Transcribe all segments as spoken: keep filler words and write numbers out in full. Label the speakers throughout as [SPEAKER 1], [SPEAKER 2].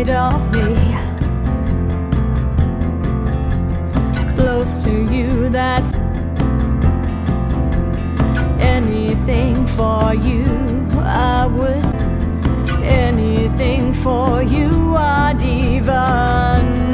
[SPEAKER 1] inside of me, close to you. That's anything for you. I would anything for you. I'd even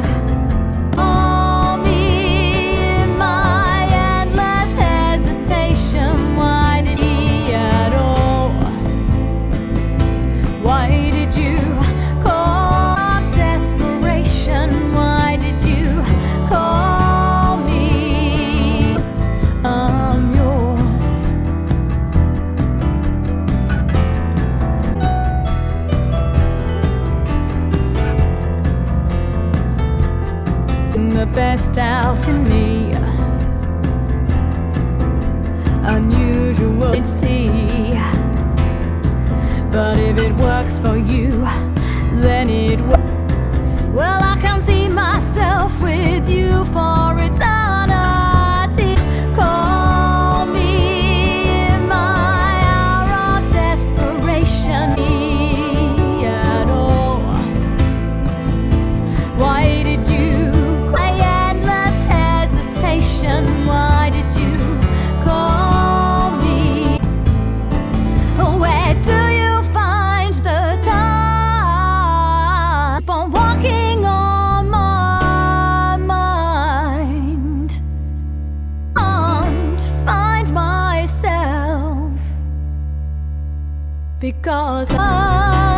[SPEAKER 1] the best out in me, unusual to see. But if it works for you, then it works. Well, I can see myself with you for eternity. Call me in my hour of desperation. At all, why did you? Why did you call me? Where do you find the time? Keep on walking on my mind. Can't find myself because I